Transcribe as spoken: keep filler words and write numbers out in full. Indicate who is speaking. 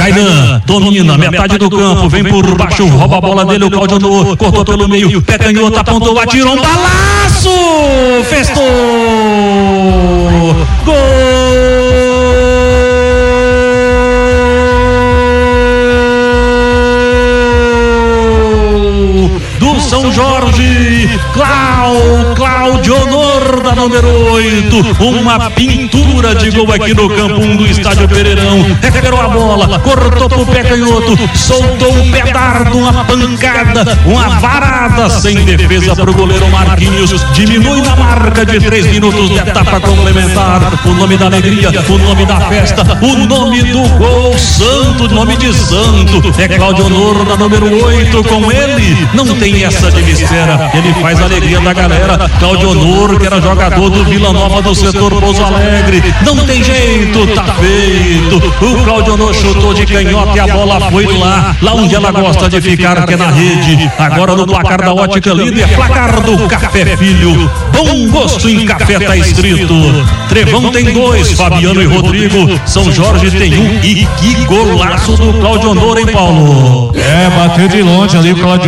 Speaker 1: Kainan domina, metade do campo, vem por baixo, rouba a bola dele, o Claudionor cortou pelo meio, pé canhoto, apontou, atirou um balaço, festou, gol do São Jorge, Clau, Claudionor da número oito, uma pintura de gol aqui no campo um do estádio Pereirão, recuperou a bola, cortou pro pé canhoto, soltou um pedardo, uma pancada, uma varada sem defesa pro goleiro Marquinhos, diminui na marca de três minutos de etapa complementar, o nome da alegria, o nome da festa, o nome do gol, santo, nome de santo, é Claudionor da número oito, com ele não tem essa de mistério, ele faz a alegria da galera. Claudionor, que era jogador do Vila Nova do setor Pouso Alegre, não tem jeito, tá feito. O Claudionor chutou de canhota e a bola foi lá, lá onde ela gosta de ficar, que é na rede. Agora no placar da Ótica Líder, placar do Café Filho, bom gosto em café tá escrito. Trevão tem dois, Fabiano e Rodrigo, São Jorge tem um, e que golaço do Claudionor, hein, Paulo?
Speaker 2: É, bateu de longe ali o Claudionor.